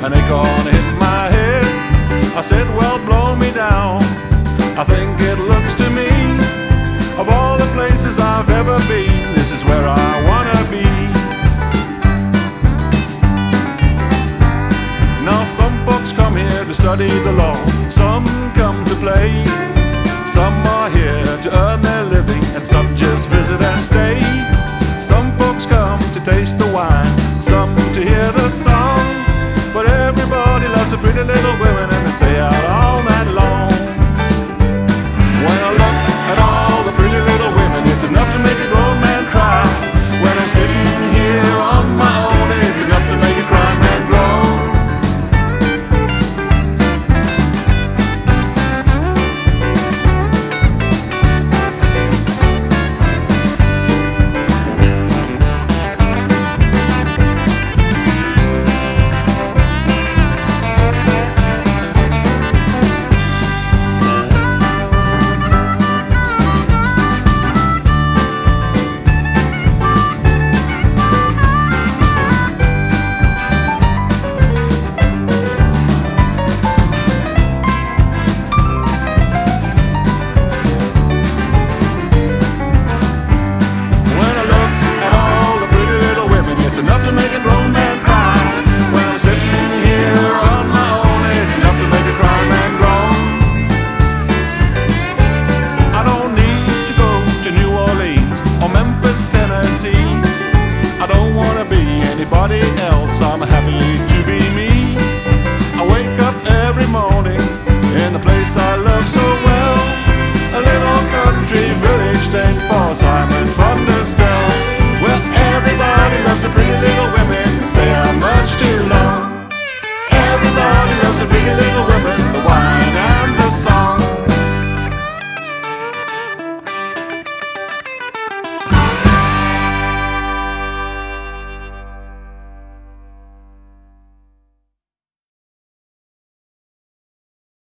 an acorn hit my head. I said, well, blow me down. I think it looks to me, of all the places I've ever been, this is where I wanna be. Now some folks come here to study the law, some come to play, some are here to earn their living, and some just visit and stay. Some folks come to taste the wine, some to hear the song, but everybody loves the pretty little women and they stay out